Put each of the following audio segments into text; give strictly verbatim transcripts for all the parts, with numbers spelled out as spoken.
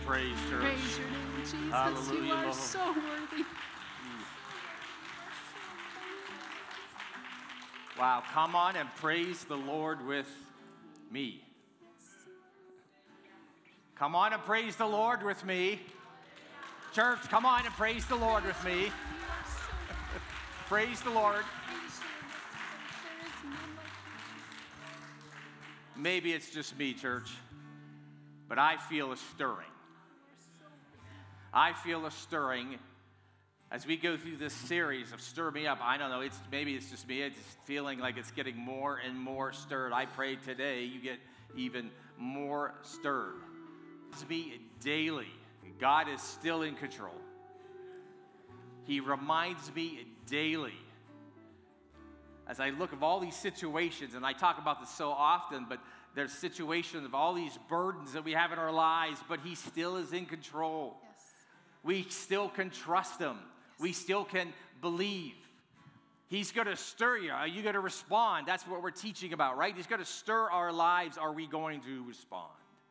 praise, church. Praise your name, Jesus. Hallelujah, You are Lord. so worthy. Wow, come on and praise the Lord with me. Come on and praise the Lord with me. Church, come on and praise the Lord with me. Praise the Lord. Maybe it's just me, church, but I feel a stirring. I feel a stirring as we go through this series of Stir Me Up. I don't know, it's maybe it's just me. It's feeling like it's getting more and more stirred. I pray today you get even more stirred. It's me daily. God is still in control. He reminds me daily as I look at all these situations, and I talk about this so often, but there's situations of all these burdens that we have in our lives, but He still is in control. Yes. We still can trust Him. We still can believe. He's going to stir you. Are you going to respond? That's what we're teaching about, right? He's going to stir our lives. Are we going to respond?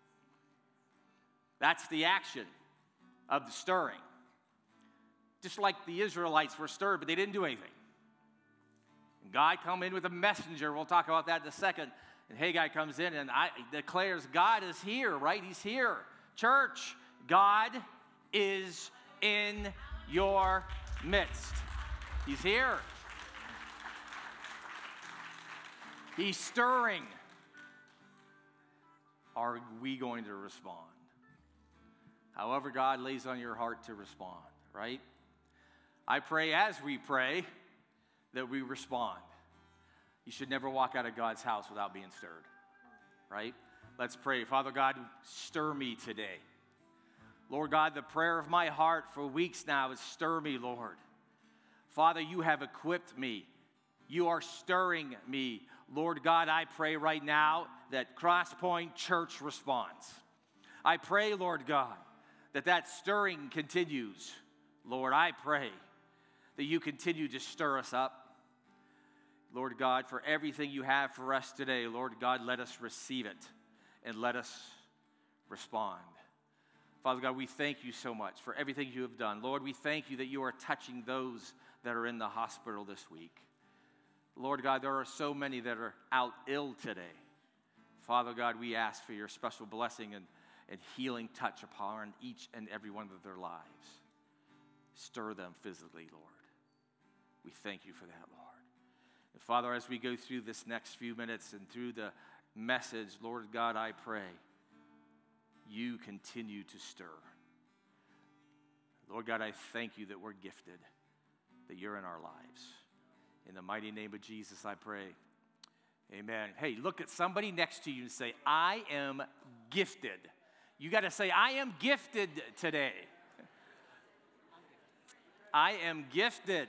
That's the action of the stirring. Just like the Israelites were stirred, but they didn't do anything. And God come in with a messenger. We'll talk about that in a second. And Haggai comes in and I, declares God is here, right? He's here. Church, God is in your midst. He's here. He's stirring. Are we going to respond? However God lays on your heart to respond, right? I pray as we pray that we respond. You should never walk out of God's house without being stirred, right? Let's pray. Father God, stir me today. Lord God, the prayer of my heart for weeks now is stir me, Lord. Father, you have equipped me. You are stirring me. Lord God, I pray right now that Crosspoint Church responds. I pray, Lord God, that that stirring continues. Lord, I pray that you continue to stir us up. Lord God, for everything you have for us today, Lord God, let us receive it and let us respond. Father God, we thank you so much for everything you have done. Lord, we thank you that you are touching those that are in the hospital this week. Lord God, there are so many that are out ill today. Father God, we ask for your special blessing and, and healing touch upon each and every one of their lives. Stir them physically, Lord. We thank you for that, Lord. And Father, as we go through this next few minutes and through the message, Lord God, I pray you continue to stir. Lord God, I thank you that we're gifted, that you're in our lives. In the mighty name of Jesus, I pray. Amen. Hey, look at somebody next to you and say, I am gifted. You got to say, I am gifted today. I am gifted.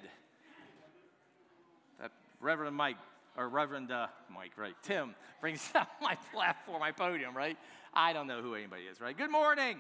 That Reverend Mike, or Reverend uh, Mike, right? Tim brings up my platform, my podium, right? I don't know who anybody is, right? Good morning.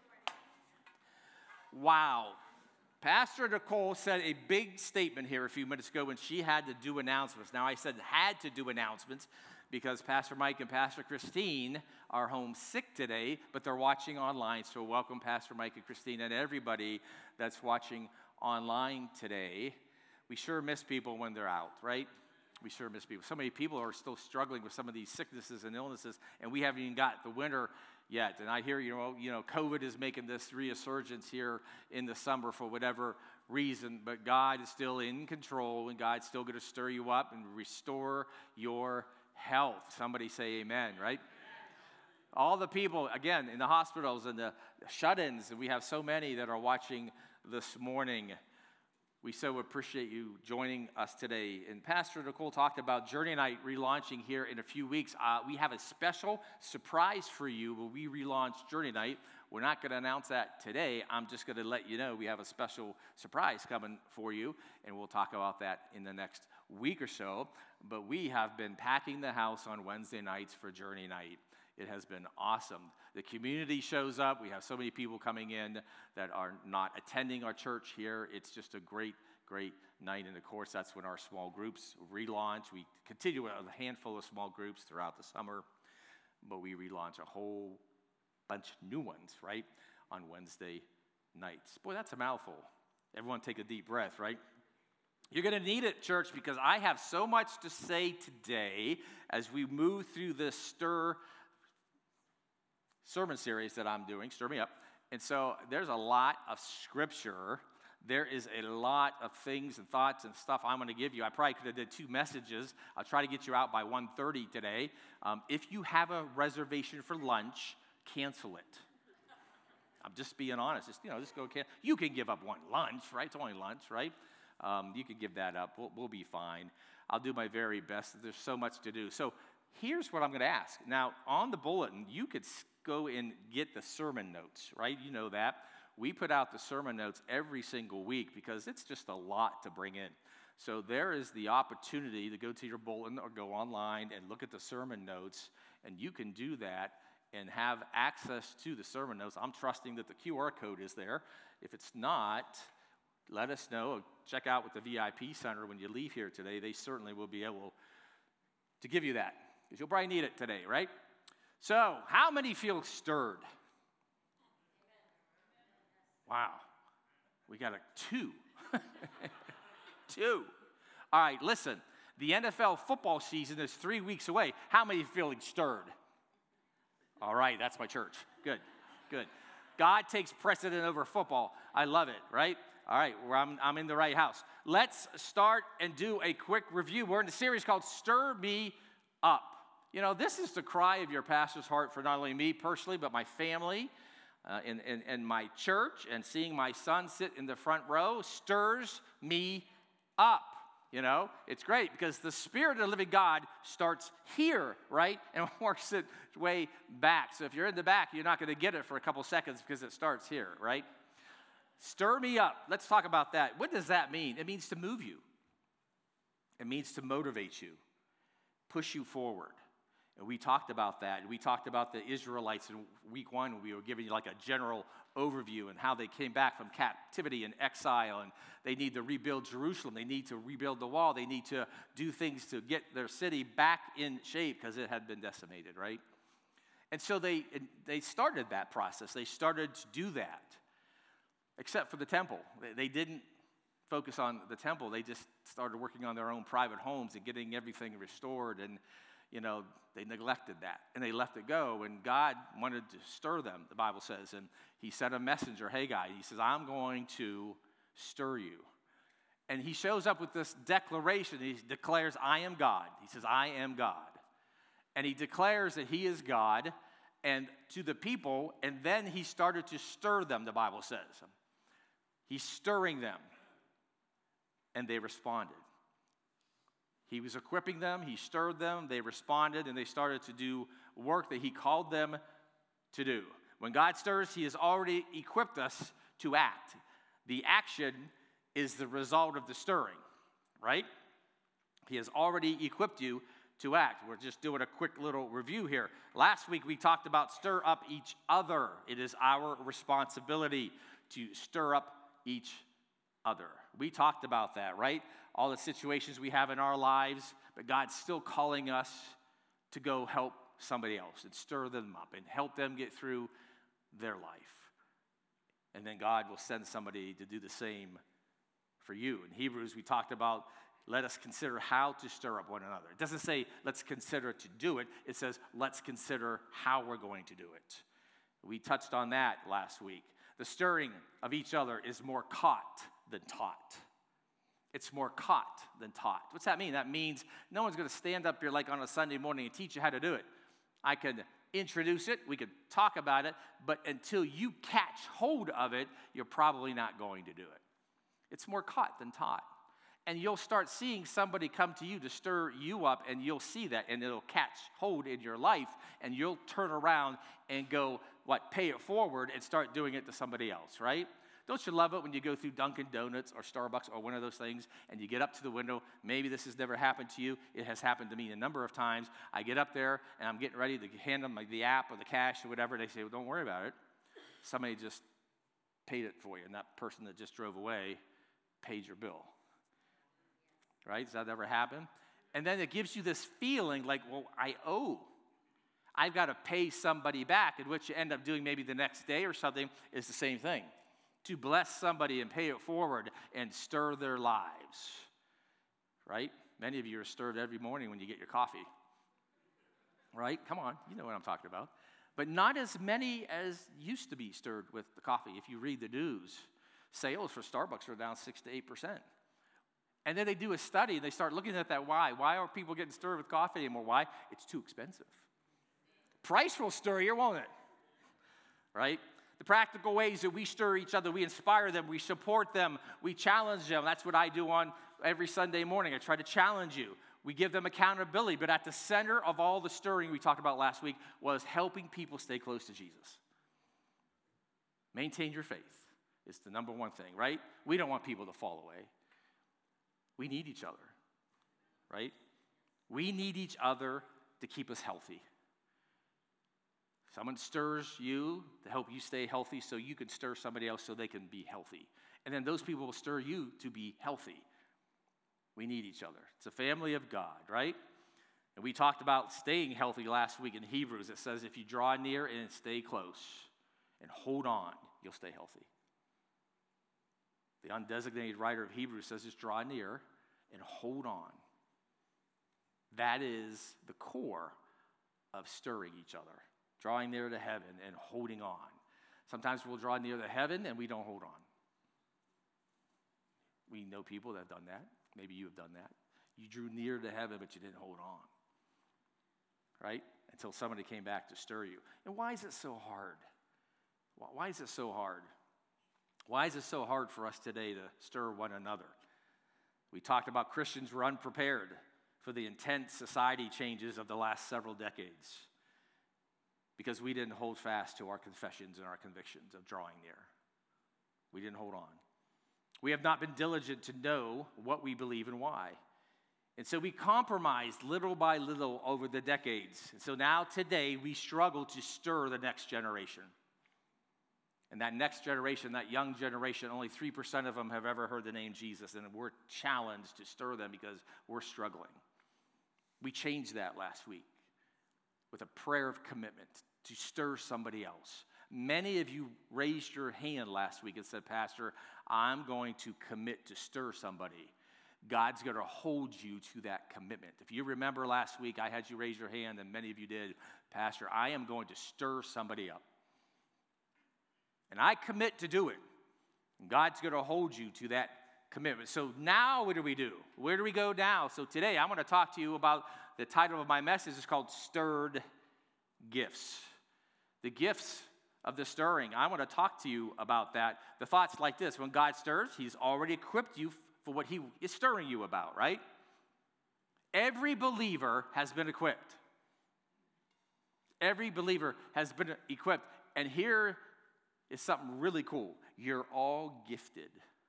Wow. Pastor Nicole said a big statement here a few minutes ago when she had to do announcements. Now, I said had to do announcements because Pastor Mike and Pastor Christine are home sick today, but they're watching online. So welcome Pastor Mike and Christine and everybody that's watching online today. We sure miss people when they're out, right? We sure miss people. So many people are still struggling with some of these sicknesses and illnesses, and we haven't even got the winter yet. And I hear, you know, you know, COVID is making this resurgence here in the summer for whatever reason, but God is still in control, and God's still going to stir you up and restore your health. Somebody say amen, right? All the people, again, in the hospitals and the shut-ins, and we have so many that are watching this morning. We so appreciate you joining us today. And Pastor Nicole talked about Journey Night relaunching here in a few weeks. Uh, we have a special surprise for you when we relaunch Journey Night. We're not going to announce that today. I'm just going to let you know we have a special surprise coming for you, and we'll talk about that in the next week or so. But we have been packing the house on Wednesday nights for Journey Night. It has been awesome. The community shows up. We have so many people coming in that are not attending our church here. It's just a great, great night. And of course, that's when our small groups relaunch. We continue with a handful of small groups throughout the summer, but we relaunch a whole bunch of new ones, right, on Wednesday nights. Boy, that's a mouthful. Everyone take a deep breath, right? You're going to need it, church, because I have so much to say today as we move through this Stir sermon series that I'm doing, Stir Me Up. And so there's a lot of scripture. There is a lot of things and thoughts and stuff I'm going to give you. I probably could have did two messages. I'll try to get you out by one thirty today. Um, if you have a reservation for lunch, cancel it. I'm just being honest. Just, you know, just go. Can- you can give up one lunch, right? It's only lunch, right? Um, you can give that up. We'll, we'll be fine. I'll do my very best. There's so much to do. So here's what I'm going to ask. Now, on the bulletin, you could go and get the sermon notes, right? You know that. We put out the sermon notes every single week because it's just a lot to bring in. So there is the opportunity to go to your bulletin or go online and look at the sermon notes, and you can do that and have access to the sermon notes. I'm trusting that the Q R code is there. If it's not, let us know. Check out with the V I P Center when you leave here today. They certainly will be able to give you that because you'll probably need it today, right? So, how many feel stirred? Wow. We got a two. Two. All right, listen. The N F L football season is three weeks away. How many are feeling stirred? All right, that's my church. Good, good. God takes precedent over football. I love it, right? All right, well, I'm, I'm in the right house. Let's start and do a quick review. We're in a series called Stir Me Up. You know, this is the cry of your pastor's heart for not only me personally, but my family uh, and, and, and my church. And seeing my son sit in the front row stirs me up. You know, it's great because the Spirit of the living God starts here, right? And works its way back. So if you're in the back, you're not going to get it for a couple seconds because it starts here, right? Stir me up. Let's talk about that. What does that mean? It means to move you. It means to motivate you, push you forward. And we talked about that. We talked about the Israelites in week one. We were giving you like a general overview and how they came back from captivity and exile, and they need to rebuild Jerusalem. They need to rebuild the wall. They need to do things to get their city back in shape because it had been decimated, right? And so they they started that process. They started to do that, except for the temple. They, they didn't focus on the temple. They just started working on their own private homes and getting everything restored, and you know, they neglected that, and they left it go, and God wanted to stir them, the Bible says, and he sent a messenger, Haggai. He says, I'm going to stir you. And he shows up with this declaration. He declares, I am God. He says, I am God. And he declares that he is God, and to the people, and then he started to stir them, the Bible says. He's stirring them, and they responded. He was equipping them, he stirred them, they responded, and they started to do work that he called them to do. When God stirs, he has already equipped us to act. The action is the result of the stirring, right? He has already equipped you to act. We're just doing a quick little review here. Last week we talked about stir up each other. It is our responsibility to stir up each other. We talked about that, right? All the situations we have in our lives, but God's still calling us to go help somebody else and stir them up and help them get through their life. And then God will send somebody to do the same for you. In Hebrews, we talked about let us consider how to stir up one another. It doesn't say let's consider to do it. It says let's consider how we're going to do it. We touched on that last week. The stirring of each other is more caught than taught. It's more caught than taught. What's that mean? That means no one's going to stand up here like on a Sunday morning and teach you how to do it. I could introduce it, we could talk about it, but until you catch hold of it, you're probably not going to do it. It's more caught than taught. And you'll start seeing somebody come to you to stir you up, and you'll see that, and it'll catch hold in your life, and you'll turn around and go, what, pay it forward and start doing it to somebody else, right? Don't you love it when you go through Dunkin' Donuts or Starbucks or one of those things and you get up to the window? Maybe this has never happened to you. It has happened to me a number of times. I get up there and I'm getting ready to hand them like the app or the cash or whatever. They say, well, don't worry about it. Somebody just paid it for you, and that person that just drove away paid your bill. Right? Does that ever happen? And then it gives you this feeling like, well, I owe. I've got to pay somebody back, and what you end up doing maybe the next day or something is the same thing. To bless somebody and pay it forward and stir their lives, right? Many of you are stirred every morning when you get your coffee, right? Come on, you know what I'm talking about. But not as many as used to be stirred with the coffee. If you read the news, sales for Starbucks are down six to eight percent. And then they do a study, and they start looking at that why. Why are people getting stirred with coffee anymore? Why? It's too expensive. Price will stir you, won't it? Right? The practical ways that we stir each other, we inspire them, we support them, we challenge them. That's what I do on every Sunday morning. I try to challenge you. We give them accountability, but at the center of all the stirring we talked about last week was helping people stay close to Jesus. Maintain your faith is the number one thing, right? We don't want people to fall away. We need each other, right? We need each other to keep us healthy. Someone stirs you to help you stay healthy so you can stir somebody else so they can be healthy. And then those people will stir you to be healthy. We need each other. It's a family of God, right? And we talked about staying healthy last week in Hebrews. It says if you draw near and stay close and hold on, you'll stay healthy. The undesignated writer of Hebrews says just draw near and hold on. That is the core of stirring each other. Drawing near to heaven and holding on. Sometimes we'll draw near to heaven and we don't hold on. We know people that have done that. Maybe you have done that. You drew near to heaven, but you didn't hold on. Right? Until somebody came back to stir you. And why is it so hard? Why is it so hard? Why is it so hard for us today to stir one another? We talked about Christians were unprepared for the intense society changes of the last several decades because we didn't hold fast to our confessions and our convictions of drawing near. We didn't hold on. We have not been diligent to know what we believe and why. And so we compromised little by little over the decades. And so now today we struggle to stir the next generation. And that next generation, that young generation, only three percent of them have ever heard the name Jesus. And we're challenged to stir them because we're struggling. We changed that last week with a prayer of commitment to stir somebody else. Many of you raised your hand last week and said, Pastor, I'm going to commit to stir somebody. God's going to hold you to that commitment. If you remember last week, I had you raise your hand, and many of you did. Pastor, I am going to stir somebody up. And I commit to do it. And God's going to hold you to that commitment. So now what do we do? Where do we go now? So today I'm going to talk to you about the title of my message is called Stirred Gifts. The gifts of the stirring. I want to talk to you about that. The thought's like this. When God stirs, he's already equipped you for what he is stirring you about, right? Every believer has been equipped. Every believer has been equipped. And here is something really cool. You're all gifted.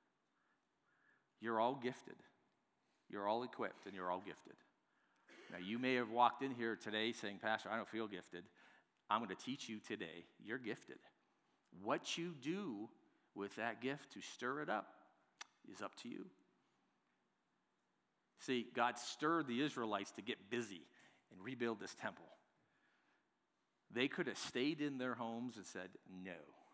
You're all gifted. You're all equipped and you're all gifted. Now, you may have walked in here today saying, Pastor, I don't feel gifted. I'm going to teach you today. You're gifted. What you do with that gift to stir it up is up to you. See, God stirred the Israelites to get busy and rebuild this temple. They could have stayed in their homes and said, no.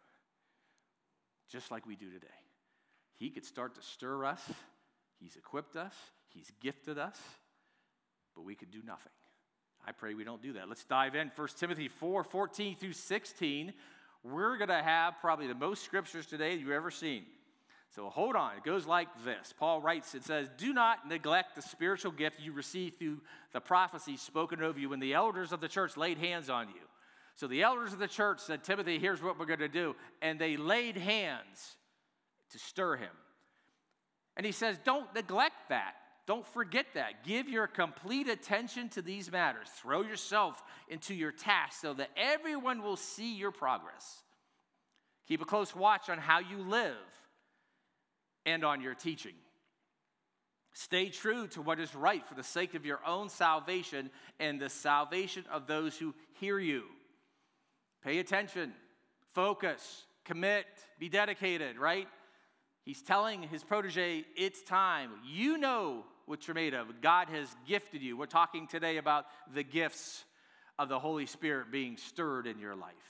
Just like we do today. He could start to stir us. He's equipped us. He's gifted us. But we could do nothing. I pray we don't do that. Let's dive in. First Timothy four, fourteen through sixteen. We're going to have probably the most scriptures today you've ever seen. So hold on. It goes like this. Paul writes, it says, do not neglect the spiritual gift you received through the prophecy spoken over you when the elders of the church laid hands on you. So the elders of the church said, Timothy, here's what we're going to do. And they laid hands to stir him. And he says, don't neglect that. Don't forget that. Give your complete attention to these matters. Throw yourself into your task so that everyone will see your progress. Keep a close watch on how you live and on your teaching. Stay true to what is right for the sake of your own salvation and the salvation of those who hear you. Pay attention, focus, commit, be dedicated, right? He's telling his protege, it's time. You know what you're made of. God has gifted you. We're talking today about the gifts of the Holy Spirit being stirred in your life.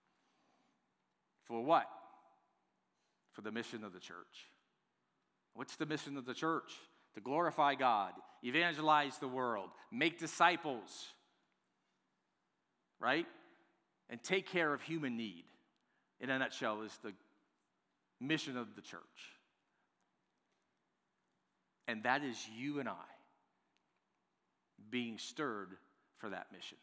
For what? For the mission of the church. What's the mission of the church? To glorify God, evangelize the world, make disciples, right? And take care of human need. In a nutshell, is the mission of the church. And that is you and I being stirred for that mission.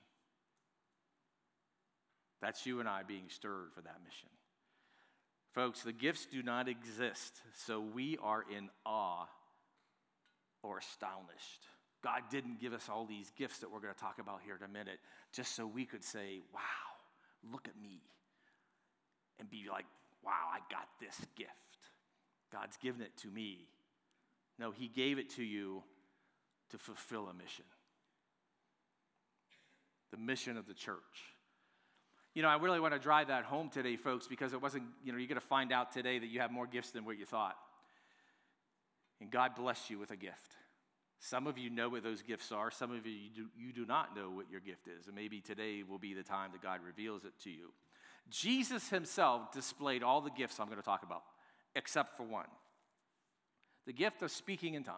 That's you and I being stirred for that mission. Folks, the gifts do not exist, so we are in awe or astonished. God didn't give us all these gifts that we're going to talk about here in a minute just so we could say, wow, look at me. And be like, wow, I got this gift. God's given it to me. No, he gave it to you to fulfill a mission. The mission of the church. You know, I really want to drive that home today, folks, because it wasn't, you know, you're going to find out today that you have more gifts than what you thought. And God bless you with a gift. Some of you know what those gifts are. Some of you, you do, you do not know what your gift is. And maybe today will be the time that God reveals it to you. Jesus himself displayed all the gifts I'm going to talk about, except for one. The gift of speaking in tongues.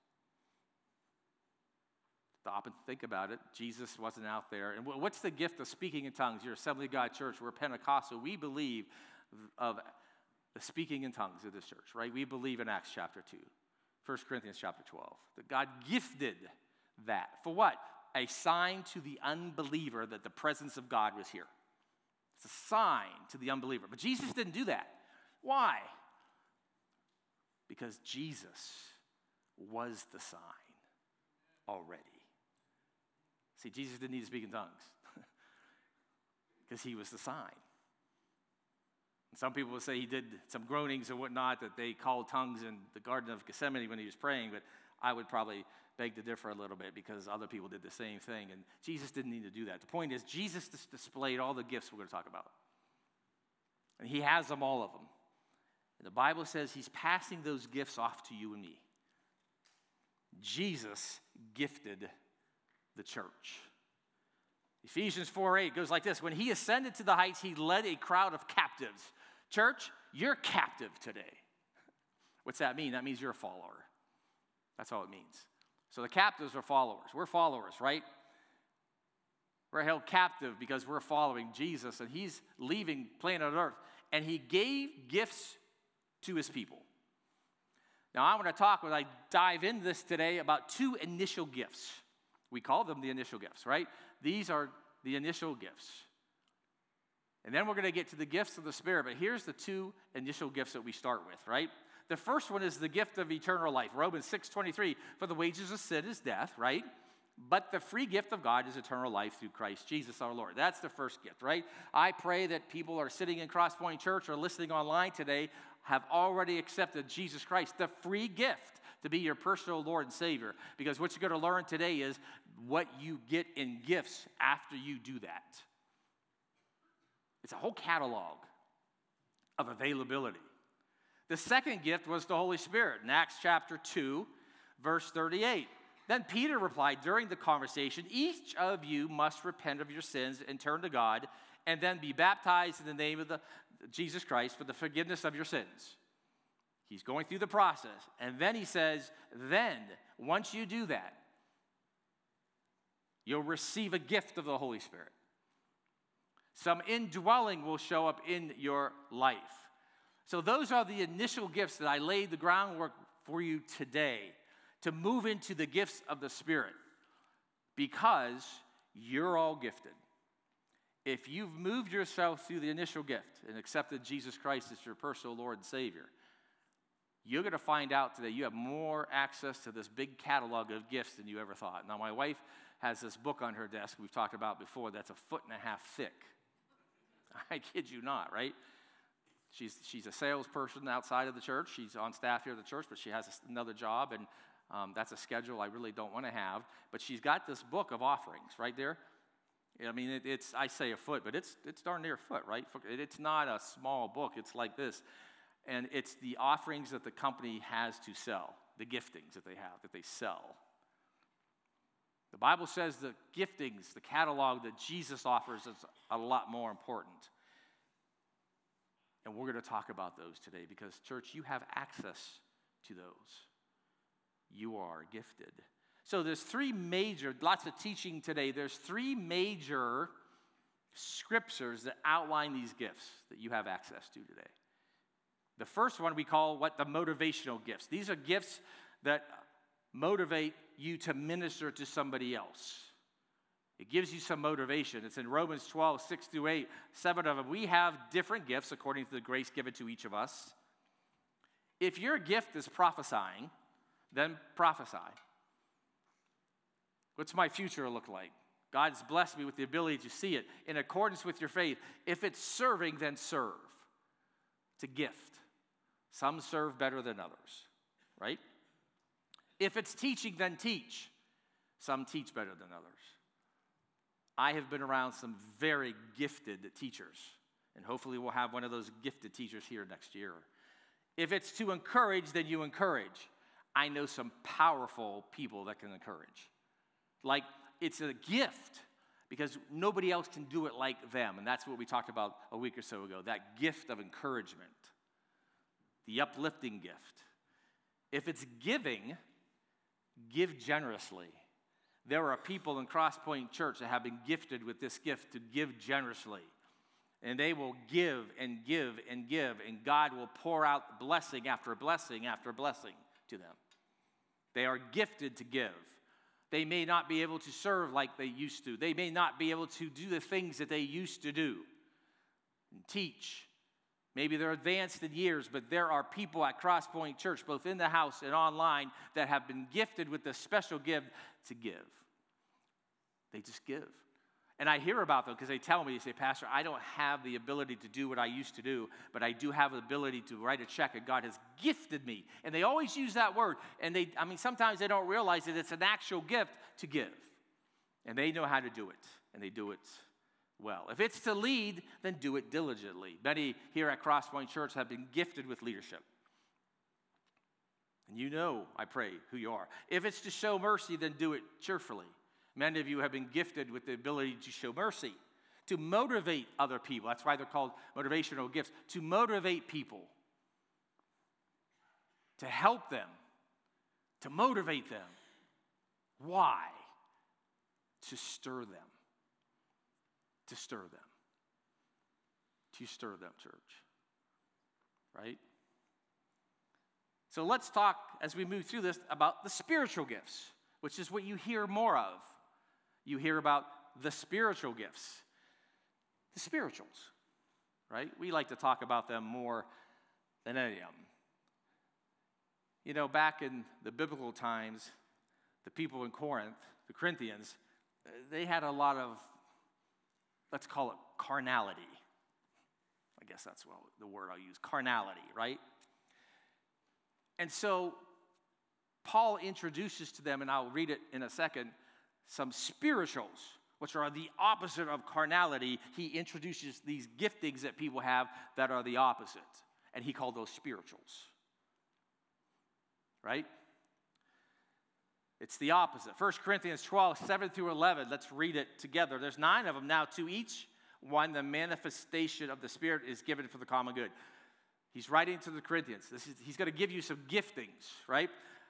Stop and think about it. Jesus wasn't out there. And what's the gift of speaking in tongues? You're Assembly of God Church. We're Pentecostal. We believe of the speaking in tongues of this church, right? We believe in Acts chapter two, First Corinthians chapter twelve, that God gifted that. For what? A sign to the unbeliever that the presence of God was here. It's a sign to the unbeliever. But Jesus didn't do that. Why? Because Jesus was the sign already. See, Jesus didn't need to speak in tongues because he was the sign. And some people will say he did some groanings and whatnot that they called tongues in the Garden of Gethsemane when he was praying, but I would probably beg to differ a little bit because other people did the same thing, and Jesus didn't need to do that. The point is, Jesus dis- displayed all the gifts we're going to talk about. And he has them, all of them. And the Bible says he's passing those gifts off to you and me. Jesus gifted the church. Ephesians four eight goes like this. When he ascended to the heights, he led a crowd of captives. Church, you're captive today. What's that mean? That means you're a follower. That's all it means. So the captives are followers. We're followers, right? We're held captive because we're following Jesus, and he's leaving planet Earth, and he gave gifts to his people. Now, I want to talk, when I dive into this today, about two initial gifts. We call them the initial gifts, right? These are the initial gifts. And then we're going to get to the gifts of the Spirit, but here's the two initial gifts that we start with, right? The first one is the gift of eternal life. Romans six twenty-three, for the wages of sin is death, right? But the free gift of God is eternal life through Christ Jesus our Lord. That's the first gift, right? I pray that people are sitting in Crosspoint Church or listening online today have already accepted Jesus Christ, the free gift to be your personal Lord and Savior. Because what you're going to learn today is what you get in gifts after you do that. It's a whole catalog of availability. The second gift was the Holy Spirit. In Acts chapter two, verse thirty-eight. Then Peter replied during the conversation, each of you must repent of your sins and turn to God, and then be baptized in the name of the, Jesus Christ for the forgiveness of your sins. He's going through the process. And then he says, then, once you do that, you'll receive a gift of the Holy Spirit. Some indwelling will show up in your life. So those are the initial gifts that I laid the groundwork for you today to move into the gifts of the Spirit, because you're all gifted. If you've moved yourself through the initial gift and accepted Jesus Christ as your personal Lord and Savior, you're going to find out today you have more access to this big catalog of gifts than you ever thought. Now, my wife has this book on her desk we've talked about before that's a foot and a half thick. I kid you not, right? She's, she's a salesperson outside of the church. She's on staff here at the church, but she has another job, and um, that's a schedule I really don't want to have. But she's got this book of offerings right there. I mean, it, it's, I say a foot, but it's, it's darn near a foot, right? It's not a small book. It's like this. And it's the offerings that the company has to sell, the giftings that they have, that they sell. The Bible says the giftings, the catalog that Jesus offers is a lot more important. And we're going to talk about those today because, church, you have access to those. You are gifted. So there's three major, lots of teaching today. There's three major scriptures that outline these gifts that you have access to today. The first one we call what the motivational gifts. These are gifts that motivate you to minister to somebody else. It gives you some motivation. It's in Romans twelve, six through eight, seven of them. We have different gifts according to the grace given to each of us. If your gift is prophesying, then prophesy. What's my future look like? God's blessed me with the ability to see it in accordance with your faith. If it's serving, then serve. It's a gift. Some serve better than others, right? If it's teaching, then teach. Some teach better than others. I have been around some very gifted teachers, and hopefully we'll have one of those gifted teachers here next year. If it's to encourage, then you encourage. I know some powerful people that can encourage. Like, it's a gift because nobody else can do it like them, and that's what we talked about a week or so ago, that gift of encouragement, the uplifting gift. If it's giving, give generously. There are people in Crosspoint Church that have been gifted with this gift to give generously. And they will give and give and give, and God will pour out blessing after blessing after blessing to them. They are gifted to give. They may not be able to serve like they used to. They may not be able to do the things that they used to do and teach. Maybe they're advanced in years, but there are people at Crosspoint Church, both in the house and online, that have been gifted with this special gift to give. They just give. And I hear about them because they tell me, they say, Pastor, I don't have the ability to do what I used to do, but I do have the ability to write a check, and God has gifted me. And they always use that word. And they, I mean, sometimes they don't realize that it's an actual gift to give. And they know how to do it, and they do it well. If it's to lead, then do it diligently. Many here at Crosspoint Church have been gifted with leadership. And you know, I pray, who you are. If it's to show mercy, then do it cheerfully. Many of you have been gifted with the ability to show mercy, to motivate other people. That's why they're called motivational gifts. To motivate people, to help them, to motivate them. Why? To stir them. To stir them. To stir them, church. Right? So let's talk, as we move through this, about the spiritual gifts, which is what you hear more of. You hear about the spiritual gifts. The spirituals, right? We like to talk about them more than any of them. You know, back in the biblical times, the people in Corinth, the Corinthians, they had a lot of, let's call it carnality. I guess that's what the word I'll use, carnality, right? And so Paul introduces to them, and I'll read it in a second, some spirituals, which are the opposite of carnality. He introduces these giftings that people have that are the opposite, and he called those spirituals. Right? It's the opposite. First Corinthians twelve, seven through eleven, let's read it together. There's nine of them. Now, to each one, the manifestation of the Spirit is given for the common good. He's writing to the Corinthians. This is, he's going to give you some giftings, right?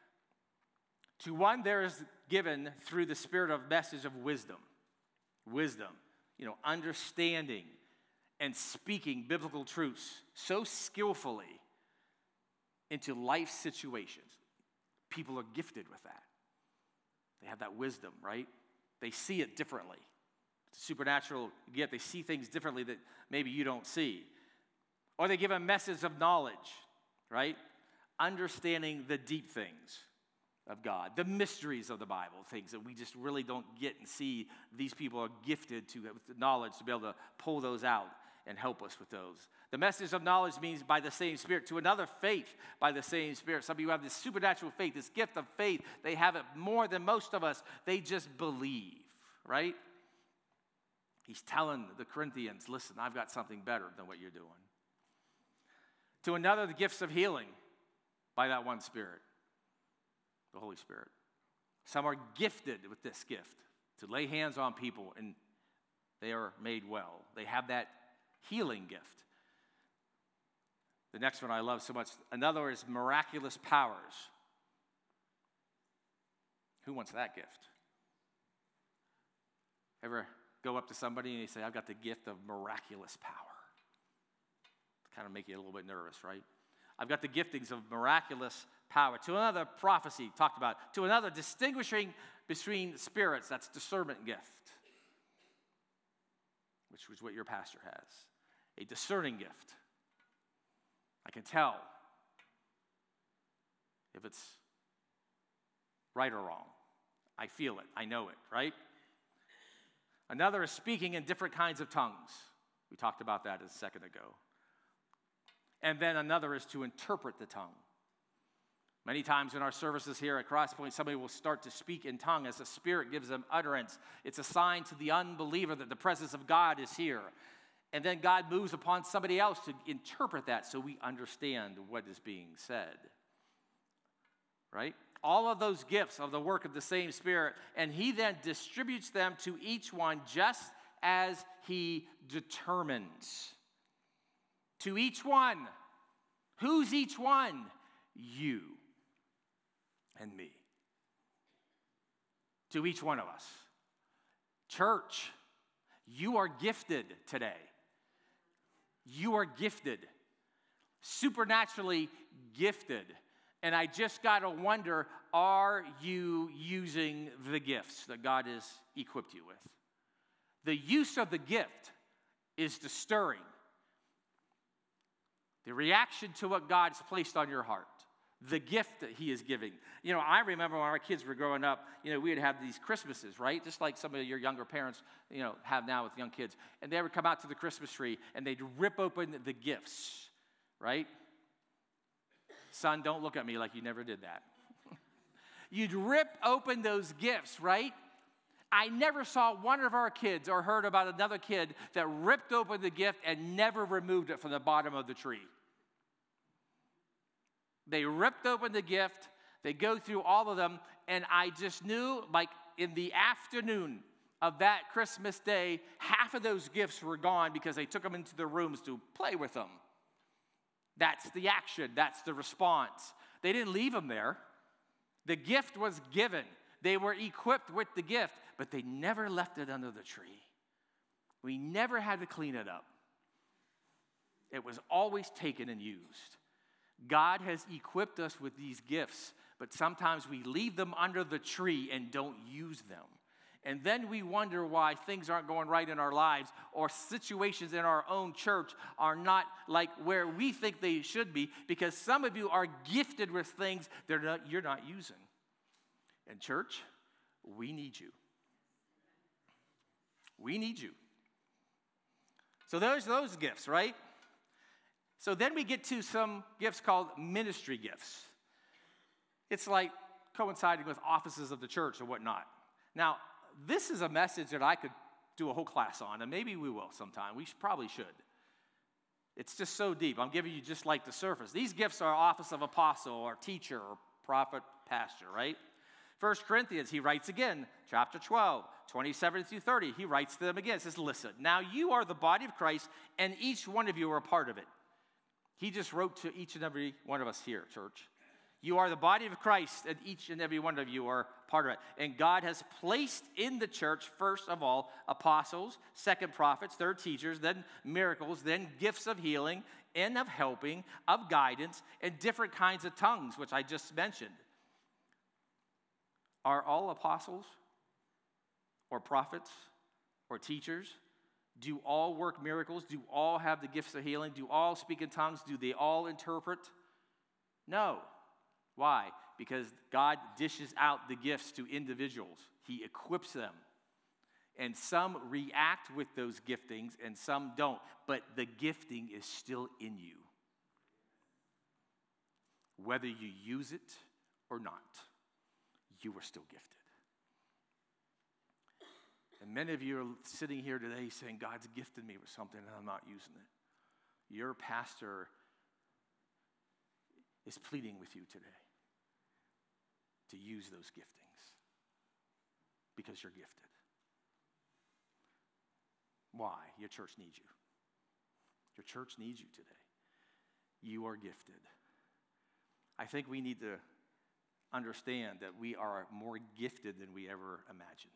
To one, there is given through the Spirit of message of wisdom. Wisdom, you know, understanding and speaking biblical truths so skillfully into life situations. People are gifted with that. They have that wisdom, right? They see it differently. It's a supernatural gift. They see things differently that maybe you don't see. Or they give a message of knowledge, right? Understanding the deep things of God, the mysteries of the Bible, things that we just really don't get and see. These people are gifted to with the knowledge to be able to pull those out and help us with those. The message of knowledge means by the same Spirit. To another, faith by the same Spirit. Some of you have this supernatural faith, this gift of faith. They have it more than most of us. They just believe, right? He's telling the Corinthians, listen, I've got something better than what you're doing. To another, the gifts of healing by that one Spirit. The Holy Spirit. Some are gifted with this gift to lay hands on people and they are made well. They have that healing gift. The next one I love so much. Another is miraculous powers. Who wants that gift? Ever go up to somebody and you say, I've got the gift of miraculous power? Kind of make you a little bit nervous, right? I've got the giftings of miraculous power. To another, prophecy, talked about. To another, distinguishing between spirits, that's discernment gift, which was what your pastor has. A discerning gift. I can tell if it's right or wrong. I feel it. I know it, right? Another is speaking in different kinds of tongues. We talked about that a second ago. And then another is to interpret the tongue. Many times in our services here at Crosspoint, somebody will start to speak in tongue as the Spirit gives them utterance. It's a sign to the unbeliever that the presence of God is here. And then God moves upon somebody else to interpret that so we understand what is being said. Right? All of those gifts are the work of the same Spirit, and He then distributes them to each one just as He determines. To each one. Who's each one? You and me. To each one of us. Church, you are gifted today. You are gifted. Supernaturally gifted. And I just got to wonder, are you using the gifts that God has equipped you with? The use of the gift is the stirring. The reaction to what God's placed on your heart. The gift that He is giving. You know, I remember when our kids were growing up, you know, we would have these Christmases, right? Just like some of your younger parents, you know, have now with young kids. And they would come out to the Christmas tree and they'd rip open the gifts, right? Son, don't look at me like you never did that. You'd rip open those gifts, right? I never saw one of our kids or heard about another kid that ripped open the gift and never removed it from the bottom of the tree. They ripped open the gift, they go through all of them, and I just knew, like in the afternoon of that Christmas day, half of those gifts were gone because they took them into their rooms to play with them. That's the action, that's the response. They didn't leave them there. The gift was given. They were equipped with the gift, but they never left it under the tree. We never had to clean it up. It was always taken and used. God has equipped us with these gifts, but sometimes we leave them under the tree and don't use them. And then we wonder why things aren't going right in our lives or situations in our own church are not like where we think they should be because some of you are gifted with things that not, you're not using. And church, we need you. We need you. So there's those gifts, right? So then we get to some gifts called ministry gifts. It's like coinciding with offices of the church or whatnot. Now, this is a message that I could do a whole class on, and maybe we will sometime. We should, probably should. It's just so deep. I'm giving you just like the surface. These gifts are office of apostle or teacher or prophet, pastor, right? First Corinthians, he writes again, chapter twelve, twenty-seven through thirty. He writes to them again. He says, listen, now you are the body of Christ, and each one of you are a part of it. He just wrote to each and every one of us here, church. You are the body of Christ, and each and every one of you are part of it. And God has placed in the church, first of all, apostles, second prophets, third teachers, then miracles, then gifts of healing, and of helping, of guidance, and different kinds of tongues, which I just mentioned. Are all apostles or prophets or teachers? Do all work miracles? Do all have the gifts of healing? Do all speak in tongues? Do they all interpret? No. Why? Because God dishes out the gifts to individuals. He equips them. And some react with those giftings and some don't. But the gifting is still in you. Whether you use it or not, you are still gifted. And many of you are sitting here today saying, God's gifted me with something and I'm not using it. Your pastor is pleading with you today to use those giftings. because you're gifted. Why? Your church needs you. Your church needs you today. You are gifted. I think we need to understand that we are more gifted than we ever imagined.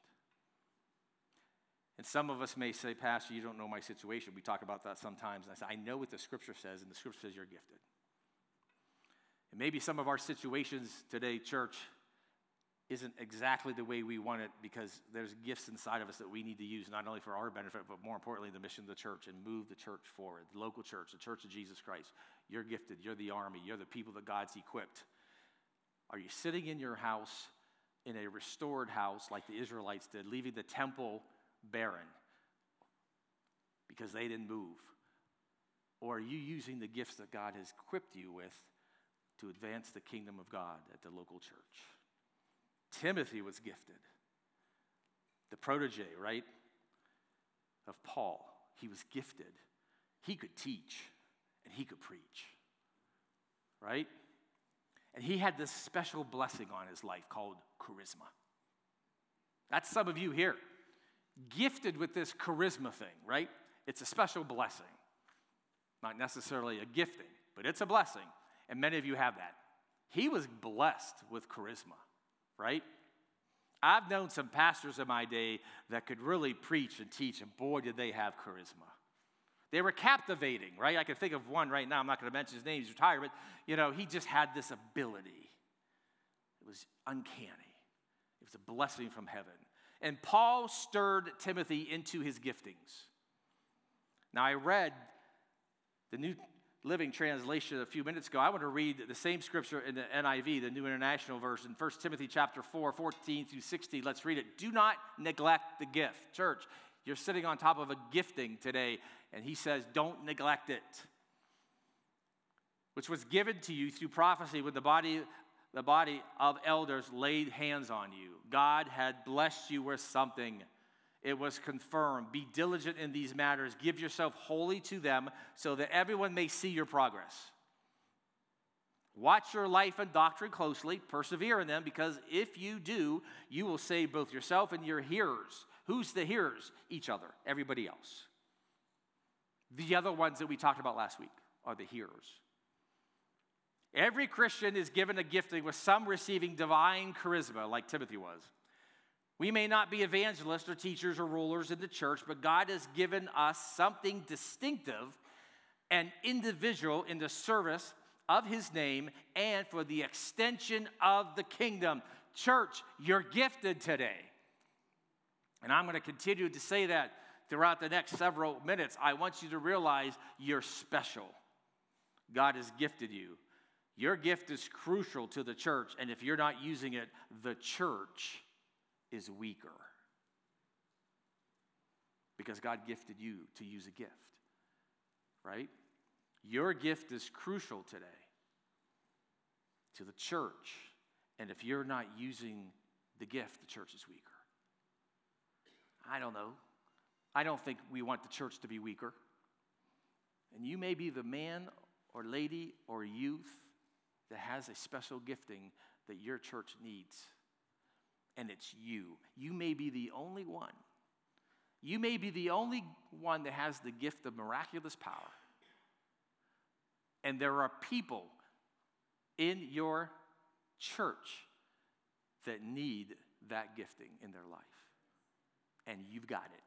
And some of us may say, Pastor, you don't know my situation. We talk about that sometimes. And I say, I know what the Scripture says, and the Scripture says you're gifted. And maybe some of our situations today, church, isn't exactly the way we want it because there's gifts inside of us that we need to use not only for our benefit, but more importantly, the mission of the church and move the church forward. The local church, the church of Jesus Christ. You're gifted. You're the army. You're the people that God's equipped. Are you sitting in your house, in a restored house like the Israelites did, leaving the temple barren because they didn't move? Or are you using the gifts that God has equipped you with to advance the kingdom of God at the local church? Timothy was gifted. The protege, right, of Paul. He was gifted. He could teach and he could preach, right? And he had this special blessing on his life called charisma. That's some of you here. Gifted with this charisma thing, right? It's a special blessing. Not necessarily a gifting, but it's a blessing. And many of you have that. He was blessed with charisma, right? I've known some pastors in my day that could really preach and teach, and boy, did they have charisma. They were captivating, right? I can think of one right now. I'm not going to mention his name. He's retired, but, you know, he just had this ability. It was uncanny. It was a blessing from heaven. And Paul stirred Timothy into his giftings. Now, I read the New Living Translation a few minutes ago. I want to read the same scripture in the N I V, the New International Version, First Timothy chapter four, fourteen through sixteen. Let's read it. Do not neglect the gift. Church, you're sitting on top of a gifting today, and he says, don't neglect it, which was given to you through prophecy when the body, the body of elders laid hands on you. God had blessed you with something. It was confirmed. Be diligent in these matters. Give yourself wholly to them so that everyone may see your progress. Watch your life and doctrine closely. Persevere in them, because if you do, you will save both yourself and your hearers. Who's the hearers? Each other, everybody else. The other ones that we talked about last week are the hearers. Every Christian is given a gifting, with some receiving divine charisma, like Timothy was. We may not be evangelists or teachers or rulers in the church, but God has given us something distinctive and individual in the service of his name and for the extension of the kingdom. Church, you're gifted today. And I'm going to continue to say that throughout the next several minutes. I want you to realize you're special. God has gifted you. Your gift is crucial to the church, and if you're not using it, the church is weaker. Because God gifted you to use a gift, right? Your gift is crucial today to the church, and if you're not using the gift, the church is weaker. I don't know. I don't think we want the church to be weaker. And you may be the man or lady or youth that has a special gifting that your church needs. And it's you. You may be the only one. You may be the only one that has the gift of miraculous power. And there are people in your church that need that gifting in their life. And you've got it.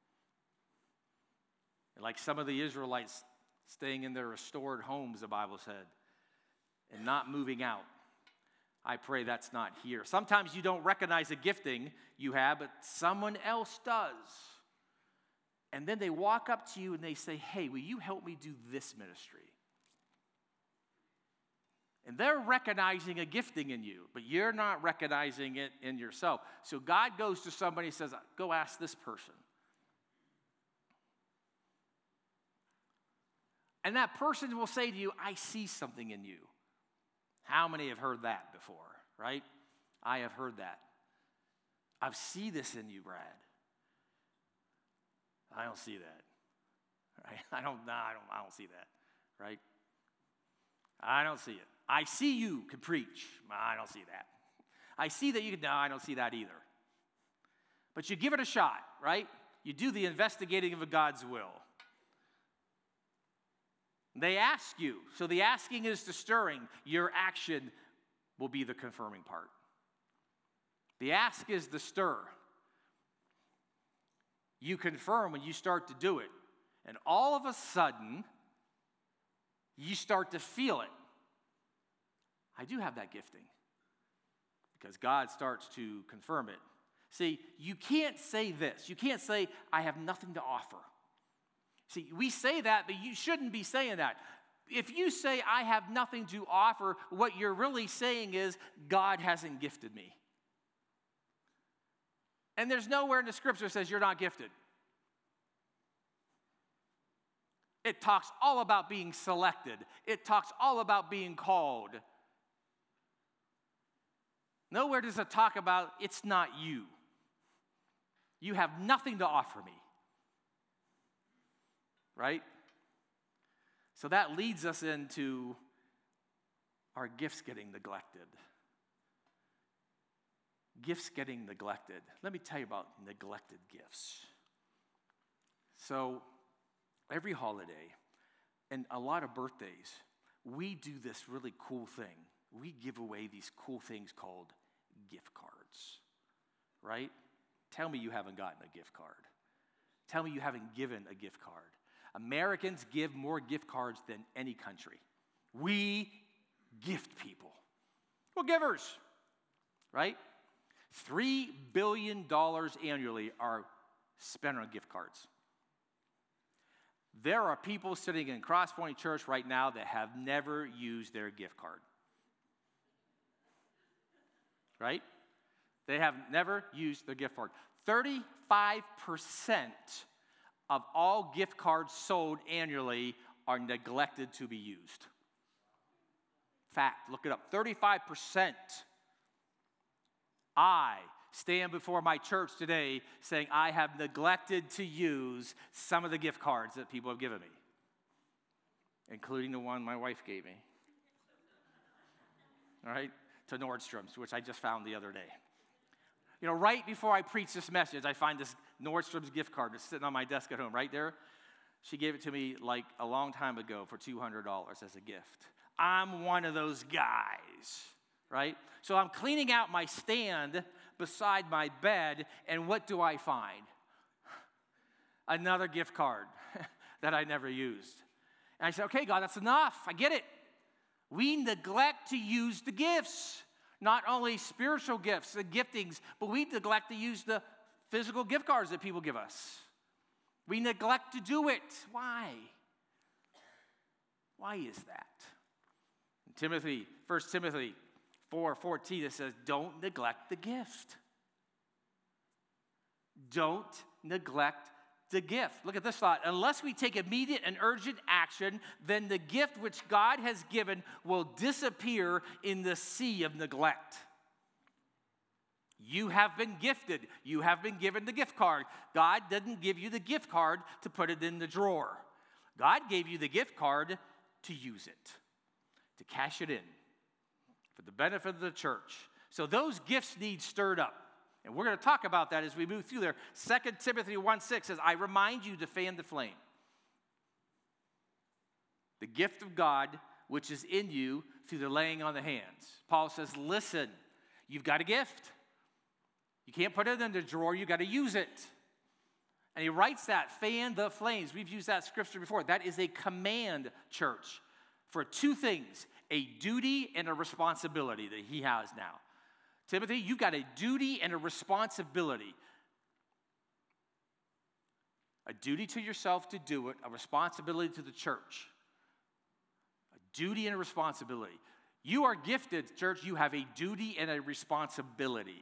And like some of the Israelites staying in their restored homes, the Bible said, and not moving out. I pray that's not here. Sometimes you don't recognize a gifting you have, but someone else does. And then they walk up to you and they say, hey, will you help me do this ministry? And they're recognizing a gifting in you, but you're not recognizing it in yourself. So God goes to somebody and says, go ask this person. And that person will say to you, I see something in you. How many have heard that before, right? I have heard that. I see this in you, Brad. I don't see that, right? I don't, no, I don't, I don't see that, right? I don't see it. I see you can preach. I don't see that. I see that you can, no, I don't see that either. But you give it a shot, right? You do the investigating of God's will. They ask you. So the asking is the stirring. Your action will be the confirming part. The ask is the stir. You confirm when you start to do it. And all of a sudden, you start to feel it. I do have that gifting. Because God starts to confirm it. See, you can't say this. You can't say, I have nothing to offer. See, we say that, but you shouldn't be saying that. If you say, I have nothing to offer, what you're really saying is, God hasn't gifted me. And there's nowhere in the scripture that says you're not gifted. It talks all about being selected. It talks all about being called. Nowhere does it talk about it's not you. You have nothing to offer me. Right? So that leads us into our gifts getting neglected. Gifts getting neglected. Let me tell you about neglected gifts. So every holiday and a lot of birthdays, we do this really cool thing. We give away these cool things called gift cards, right? Tell me you haven't gotten a gift card. Tell me you haven't given a gift card. Americans give more gift cards than any country. We gift people. We're givers, right? Three billion dollars annually are spent on gift cards. There are people sitting in Crosspoint Church right now that have never used their gift card. Right? They have never used their gift card. thirty-five percent of all gift cards sold annually are neglected to be used. Fact, look it up. thirty-five percent. I stand before my church today saying I have neglected to use some of the gift cards that people have given me, including the one my wife gave me. All right? To Nordstrom's, which I just found the other day. You know, right before I preach this message, I find this Nordstrom's gift card that's sitting on my desk at home, right there. She gave it to me like a long time ago for two hundred dollars as a gift. I'm one of those guys, right? So I'm cleaning out my stand beside my bed, and what do I find? Another gift card that I never used. And I said, okay, God, that's enough. I get it. We neglect to use the gifts, not only spiritual gifts, the giftings, but we neglect to use the physical gift cards that people give us. We neglect to do it. Why? Why is that? In Timothy, First Timothy four fourteen, it says, don't neglect the gift. Don't neglect the gift. Look at this thought. Unless we take immediate and urgent action, then the gift which God has given will disappear in the sea of neglect. You have been gifted. You have been given the gift card. God didn't give you the gift card to put it in the drawer. God gave you the gift card to use it, to cash it in for the benefit of the church. So those gifts need stirred up. And we're going to talk about that as we move through there. Second Timothy one six says, I remind you to fan the flame. The gift of God, which is in you through the laying on the hands. Paul says, listen, you've got a gift. You can't put it in the drawer. You've got to use it. And he writes that, fan the flames. We've used that scripture before. That is a command, church, for two things, a duty and a responsibility that he has now. Timothy, you've got a duty and a responsibility. A duty to yourself to do it, a responsibility to the church. A duty and a responsibility. You are gifted, church. You have a duty and a responsibility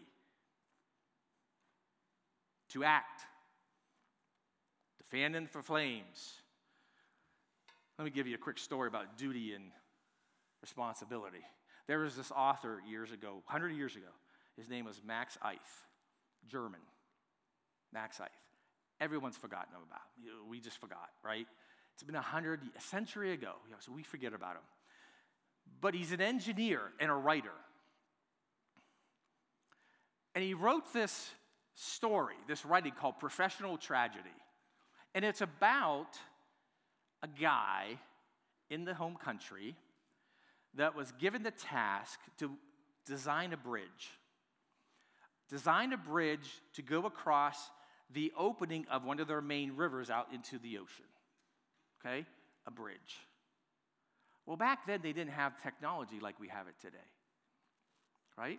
to act, to fan in for flames. Let me give you a quick story about duty and responsibility. There was this author years ago, one hundred years ago. His name was Max Eith, German. Max Eith. Everyone's forgotten him about. We just forgot, right? It's been a hundred, a century ago, so we forget about him. But he's an engineer and a writer. And he wrote this story, this writing called Professional Tragedy. And it's about a guy in the home country that was given the task to design a bridge. Design a bridge to go across the opening of one of their main rivers out into the ocean. Okay? A bridge. Well, back then they didn't have technology like we have it today. Right?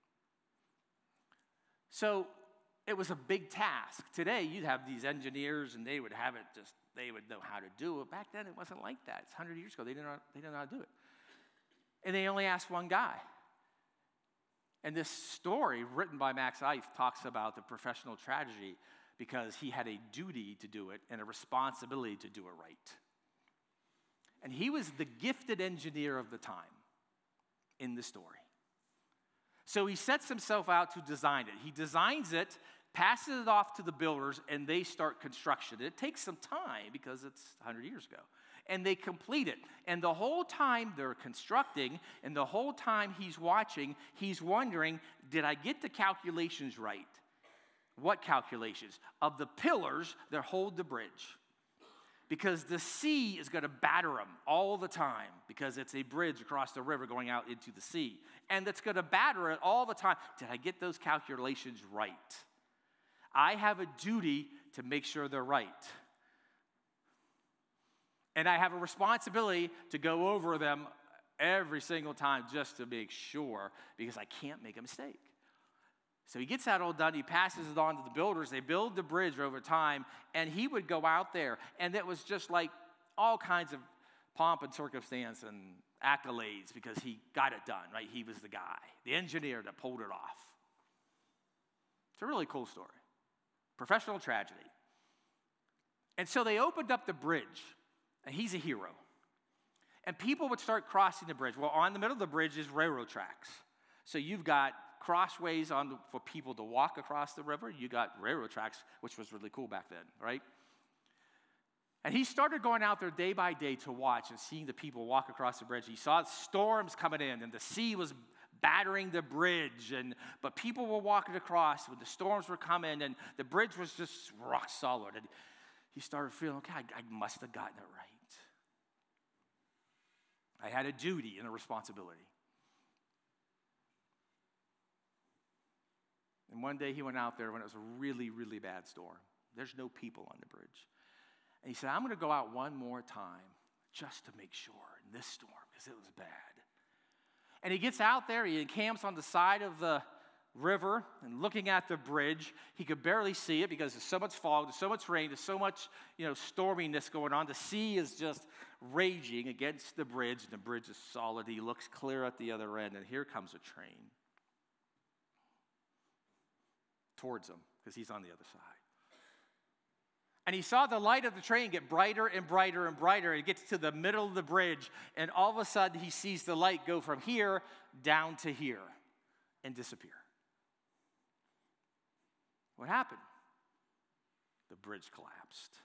So it was a big task. Today you'd have these engineers and they would have it just, they would know how to do it. Back then it wasn't like that. It's one hundred years ago. They didn't know, they didn't know how to do it. And they only asked one guy. And this story written by Max Eif talks about the professional tragedy because he had a duty to do it and a responsibility to do it right. And he was the gifted engineer of the time in the story. So he sets himself out to design it. He designs it, passes it off to the builders, and they start construction. It takes some time because it's one hundred years ago. And they complete it. And the whole time they're constructing, and the whole time he's watching, he's wondering, did I get the calculations right? What calculations? Of the pillars that hold the bridge. Because the sea is going to batter them all the time because it's a bridge across the river going out into the sea. And it's going to batter it all the time. Did I get those calculations right? I have a duty to make sure they're right. And I have a responsibility to go over them every single time just to make sure because I can't make a mistake. So he gets that all done. He passes it on to the builders. They build the bridge over time, and he would go out there, and it was just like all kinds of pomp and circumstance and accolades because he got it done, right? He was the guy, the engineer that pulled it off. It's a really cool story. Professional tragedy. And so they opened up the bridge, and he's a hero. And people would start crossing the bridge. Well, on the middle of the bridge is railroad tracks. So you've got crossways on the, for people to walk across the river. You got railroad tracks, which was really cool back then, right? And he started going out there day by day to watch and seeing the people walk across the bridge. He saw storms coming in, and the sea was battering the bridge, and but people were walking across when the storms were coming, and the bridge was just rock solid. And he started feeling, okay, I, I must have gotten it right. I had a duty and a responsibility. And one day he went out there when it was a really, really bad storm. There's no people on the bridge. And he said, I'm going to go out one more time just to make sure in this storm because it was bad. And he gets out there, he encamps on the side of the river and looking at the bridge. He could barely see it because there's so much fog, there's so much rain, there's so much, you know, storminess going on. The sea is just raging against the bridge, and the bridge is solid. He looks clear at the other end, and here comes a train towards him because he's on the other side. And he saw the light of the train get brighter and brighter and brighter. It gets to the middle of the bridge, and all of a sudden he sees the light go from here down to here and disappear. What happened? The bridge collapsed.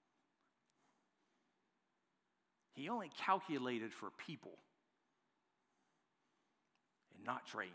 He only calculated for people and not trains.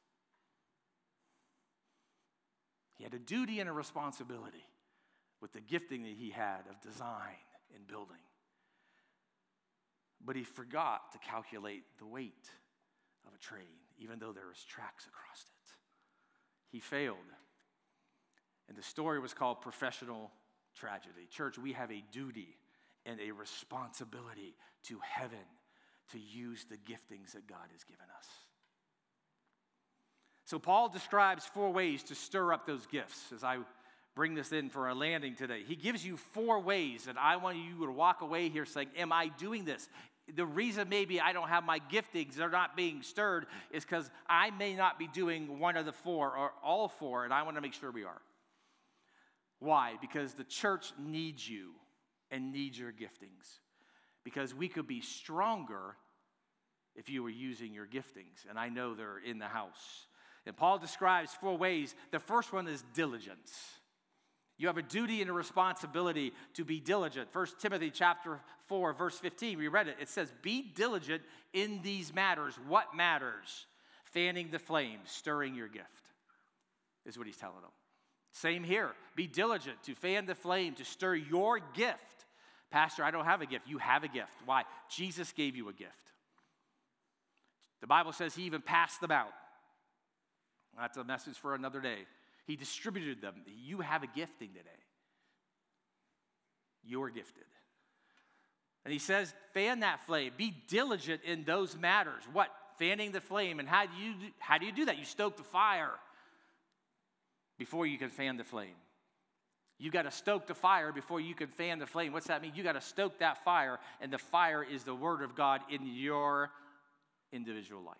He had a duty and a responsibility with the gifting that he had of design and building. But he forgot to calculate the weight of a train, even though there was tracks across it. He failed. And the story was called Professional Tragedy. Church, we have a duty and a responsibility to heaven to use the giftings that God has given us. So Paul describes four ways to stir up those gifts as I bring this in for our landing today. He gives you four ways, and I want you to walk away here saying, am I doing this? The reason maybe I don't have my giftings, they're not being stirred, is because I may not be doing one of the four or all four, and I want to make sure we are. Why? Because the church needs you and needs your giftings. Because we could be stronger if you were using your giftings, and I know they're in the house. And Paul describes four ways. The first one is diligence. You have a duty and a responsibility to be diligent. First Timothy chapter four, verse fifteen, we read it. It says, be diligent in these matters. What matters? Fanning the flame, stirring your gift, is what he's telling them. Same here. Be diligent to fan the flame, to stir your gift. Pastor, I don't have a gift. You have a gift. Why? Jesus gave you a gift. The Bible says he even passed them out. That's a message for another day. He distributed them. You have a gifting today. You're gifted. And he says, fan that flame. Be diligent in those matters. What? Fanning the flame. And how do you do, how do you do that? You stoke the fire before you can fan the flame. You got to stoke the fire before you can fan the flame. What's that mean? You got to stoke that fire, and the fire is the word of God in your individual life.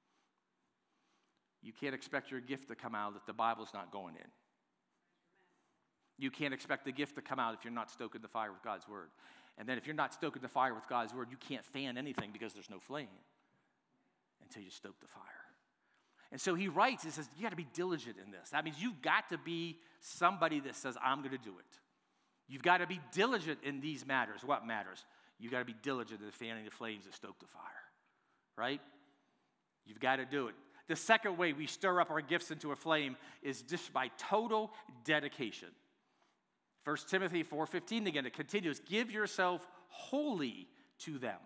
You can't expect your gift to come out if the Bible's not going in. You can't expect the gift to come out if you're not stoking the fire with God's word. And then if you're not stoking the fire with God's word, you can't fan anything because there's no flame until you stoke the fire. And so he writes, he says, you got to be diligent in this. That means you've got to be somebody that says, I'm going to do it. You've got to be diligent in these matters. What matters? You've got to be diligent in fanning the flames that stoke the fire, right? You've got to do it. The second way we stir up our gifts into a flame is just by total dedication. First Timothy four fifteen again, it continues, give yourself wholly to them.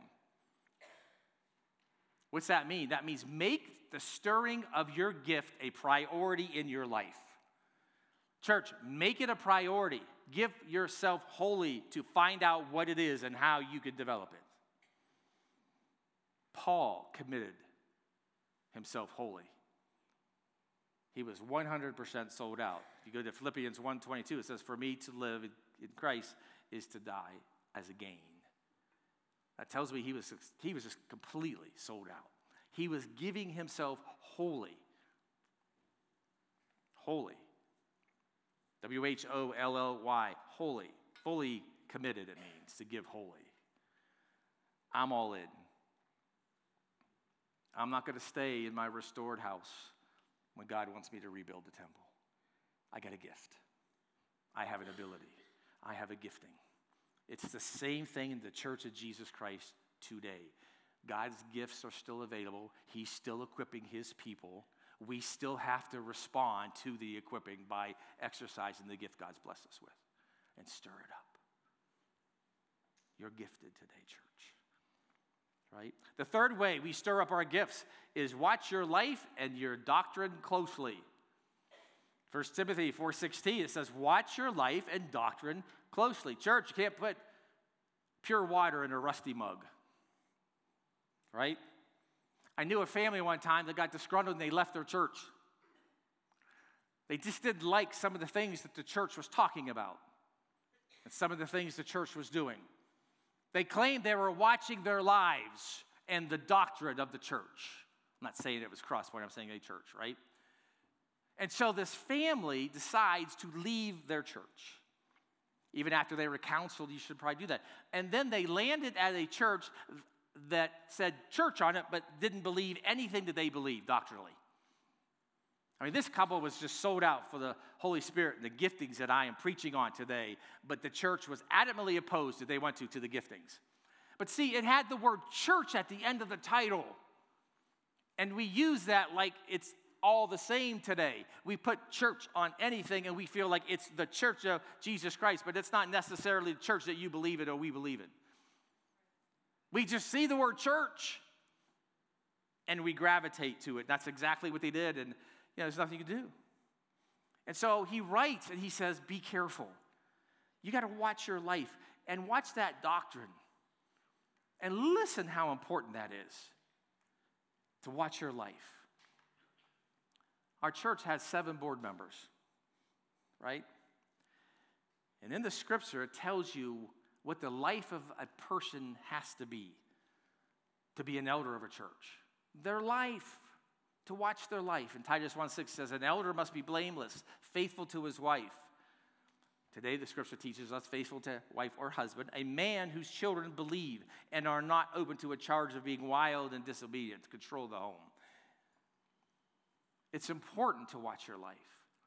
What's that mean? That means make the stirring of your gift a priority in your life. Church, make it a priority. Give yourself wholly to find out what it is and how you could develop it. Paul committed himself wholly. He was one hundred percent sold out. If you go to Philippians one twenty-two, it says, for me to live in Christ is to die as a gain. That tells me he was, he was just completely sold out. He was giving himself wholly. Holy. W H O L L Y, holy. Fully committed, it means, to give wholly. I'm all in. I'm not going to stay in my restored house when God wants me to rebuild the temple. I got a gift. I have an ability. I have a gifting. It's the same thing in the Church of Jesus Christ today. God's gifts are still available. He's still equipping his people. We still have to respond to the equipping by exercising the gift God's blessed us with and stir it up. You're gifted today, church. Right? The third way we stir up our gifts is watch your life and your doctrine closely. First Timothy four sixteen, it says, watch your life and doctrine closely. Church, you can't put pure water in a rusty mug. Right? I knew a family one time that got disgruntled and they left their church. They just didn't like some of the things that the church was talking about and some of the things the church was doing. They claimed they were watching their lives and the doctrine of the church. I'm not saying it was Crosspoint, I'm saying a church, right? And so this family decides to leave their church. Even after they were counseled, you should probably do that. And then they landed at a church that said church on it, but didn't believe anything that they believed doctrinally. I mean, this couple was just sold out for the Holy Spirit and the giftings that I am preaching on today, but the church was adamantly opposed that they went to, to the giftings. But see, it had the word church at the end of the title, and we use that like it's all the same today. We put church on anything, and we feel like it's the church of Jesus Christ, but it's not necessarily the church that you believe in or we believe in. We just see the word church, and we gravitate to it. That's exactly what they did, and you know, there's nothing you can do. And so he writes, and he says, be careful. You got to watch your life and watch that doctrine. And listen how important that is, to watch your life. Our church has seven board members, right? And in the scripture, it tells you what the life of a person has to be to be an elder of a church. Their life, to watch their life. And Titus one six says, an elder must be blameless, faithful to his wife. Today, the scripture teaches us faithful to wife or husband, a man whose children believe and are not open to a charge of being wild and disobedient to control the home. It's important to watch your life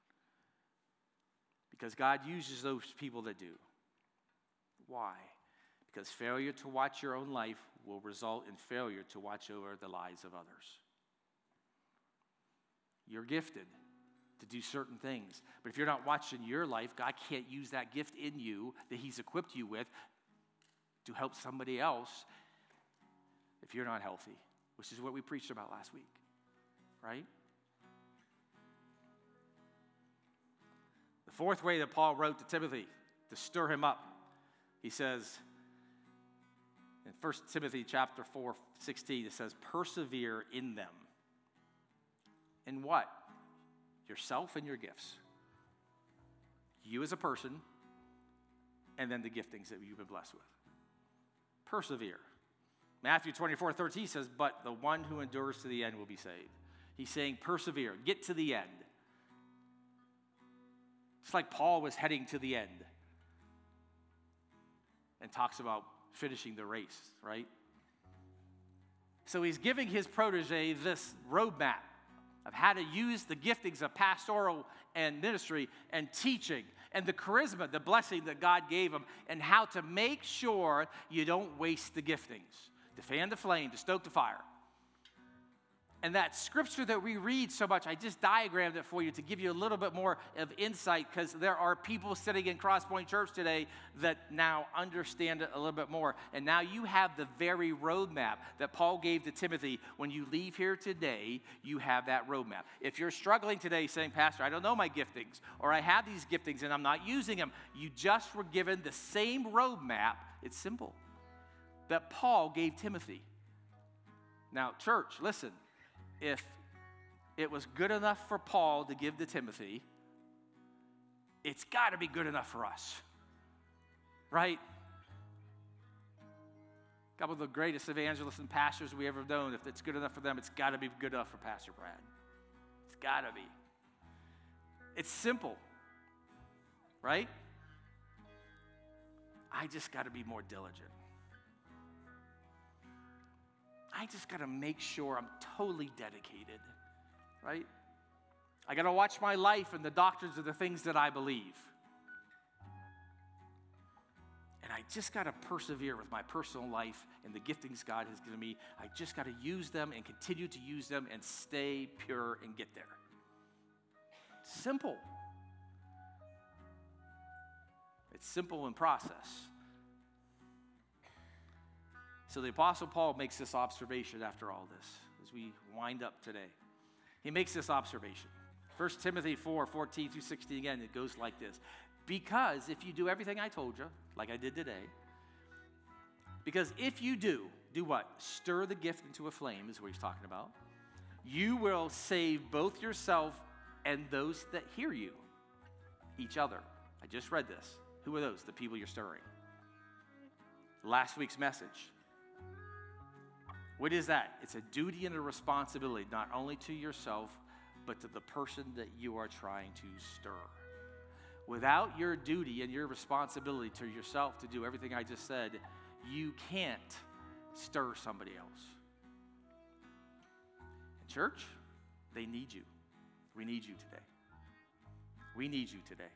because God uses those people that do. Why? Because failure to watch your own life will result in failure to watch over the lives of others. You're gifted. to do certain things. But if you're not watching your life, God can't use that gift in you that he's equipped you with to help somebody else if you're not healthy, which is what we preached about last week, right? The fourth way that Paul wrote to Timothy to stir him up, he says in First Timothy chapter four, sixteen, it says, persevere in them. In what? Yourself and your gifts. You as a person, and then the giftings that you've been blessed with. Persevere. Matthew twenty-four, thirteen says, but the one who endures to the end will be saved. He's saying persevere, get to the end. It's like Paul was heading to the end and talks about finishing the race, right? So he's giving his protege this roadmap of how to use the giftings of pastoral and ministry and teaching and the charisma, the blessing that God gave him, and how to make sure you don't waste the giftings, to fan the flame, to stoke the fire. And that scripture that we read so much, I just diagrammed it for you to give you a little bit more of insight, because there are people sitting in Crosspoint Church today that now understand it a little bit more. And now you have the very roadmap that Paul gave to Timothy. When you leave here today, you have that roadmap. If you're struggling today saying, Pastor, I don't know my giftings, or I have these giftings and I'm not using them, you just were given the same roadmap. It's simple. That Paul gave Timothy. Now, church, listen. If it was good enough for Paul to give to Timothy, it's got to be good enough for us, right? A couple of the greatest evangelists and pastors we ever known, if it's good enough for them, it's got to be good enough for Pastor Brad. It's got to be. It's simple, right? I just got to be more diligent. I just got to make sure I'm totally dedicated, right? I got to watch my life and the doctrines of the things that I believe. And I just got to persevere with my personal life and the giftings God has given me. I just got to use them and continue to use them and stay pure and get there. Simple. It's simple in process. So the Apostle Paul makes this observation after all this, as we wind up today. He makes this observation. First Timothy four, fourteen through sixteen, again, it goes like this. Because if you do everything I told you, like I did today, because if you do, do what? Stir the gift into a flame, is what he's talking about. You will save both yourself and those that hear you, each other. I just read this. Who are those? The people you're stirring. Last week's message. What is that? It's a duty and a responsibility, not only to yourself, but to the person that you are trying to stir. Without your duty and your responsibility to yourself to do everything I just said, you can't stir somebody else. And church, they need you. We need you today. We need you today.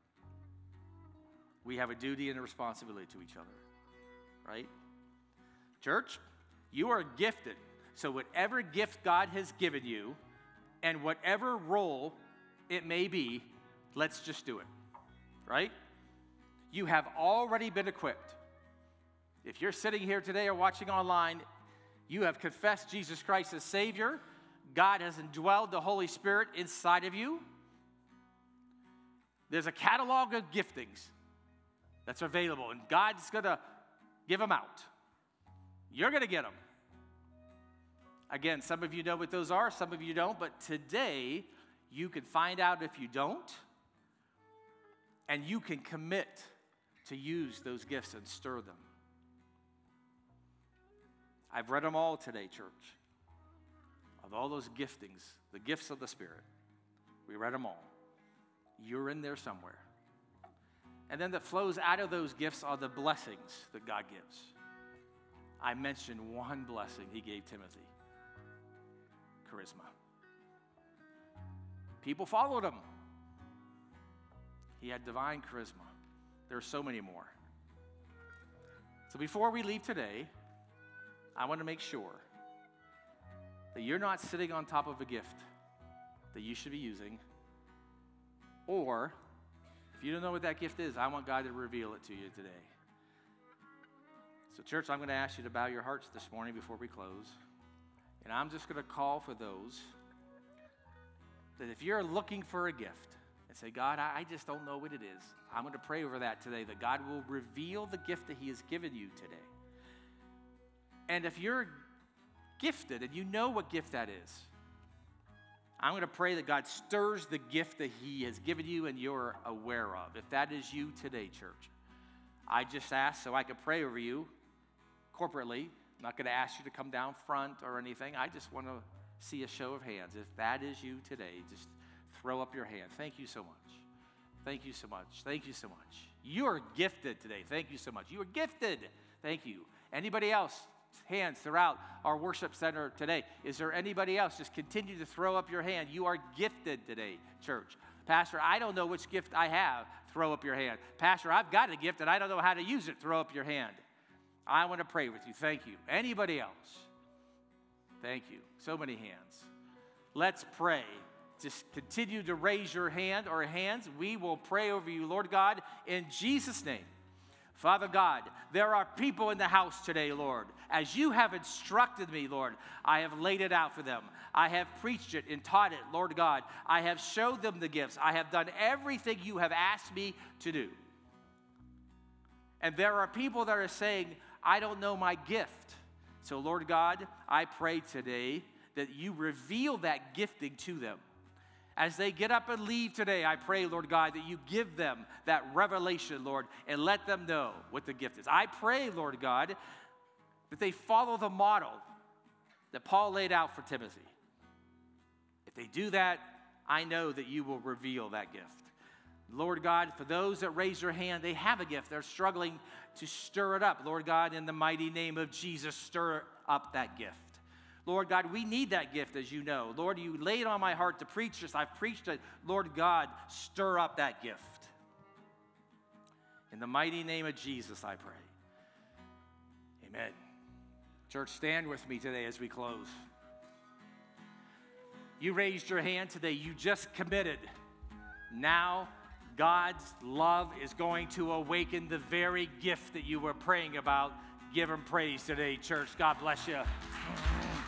We have a duty and a responsibility to each other, right? Church, you are gifted. So whatever gift God has given you and whatever role it may be, let's just do it, right? You have already been equipped. If you're sitting here today or watching online, you have confessed Jesus Christ as Savior. God has indwelled the Holy Spirit inside of you. There's a catalog of giftings that's available, and God's going to give them out. You're going to get them. Again, some of you know what those are, some of you don't, but today you can find out if you don't, and you can commit to use those gifts and stir them. I've read them all today, church, of all those giftings, the gifts of the Spirit. We read them all. You're in there somewhere. And then that flows out of those gifts are the blessings that God gives. I mentioned one blessing he gave Timothy. Charisma. People followed him. He had divine charisma. There are so many more. So before we leave today, I want to make sure that you're not sitting on top of a gift that you should be using Or, if you don't know what that gift is, I want God to reveal it to you today. So, church, I'm going to ask you to bow your hearts this morning before we close. And I'm just going to call for those that if you're looking for a gift and say, God, I just don't know what it is, I'm going to pray over that today, that God will reveal the gift that he has given you today. And if you're gifted and you know what gift that is, I'm going to pray that God stirs the gift that he has given you and you're aware of. If that is you today, church, I just ask so I can pray over you corporately. I'm not going to ask you to come down front or anything. I just want to see a show of hands. If that is you today, just throw up your hand. Thank you so much. Thank you so much. Thank you so much. You are gifted today. Thank you so much. You are gifted. Thank you. Anybody else? Hands throughout our worship center today. Is there anybody else? Just continue to throw up your hand. You are gifted today, church. Pastor, I don't know which gift I have. Throw up your hand. Pastor, I've got a gift and I don't know how to use it. Throw up your hand. I want to pray with you. Thank you. Anybody else? Thank you. So many hands. Let's pray. Just continue to raise your hand or hands. We will pray over you, Lord God, in Jesus' name. Father God, there are people in the house today, Lord. As you have instructed me, Lord, I have laid it out for them. I have preached it and taught it, Lord God. I have showed them the gifts. I have done everything you have asked me to do. And there are people that are saying, I don't know my gift. So, Lord God, I pray today that you reveal that gifting to them. As they get up and leave today, I pray, Lord God, that you give them that revelation, Lord, and let them know what the gift is. I pray, Lord God, that they follow the model that Paul laid out for Timothy. If they do that, I know that you will reveal that gift. Lord God, for those that raise their hand, they have a gift. They're struggling to stir it up. Lord God, in the mighty name of Jesus, stir up that gift. Lord God, we need that gift, as you know. Lord, you laid on my heart to preach this. I've preached it. Lord God, stir up that gift. In the mighty name of Jesus, I pray. Amen. Church, stand with me today as we close. You raised your hand today. You just committed. Now, God's love is going to awaken the very gift that you were praying about. Give him praise today, church. God bless you.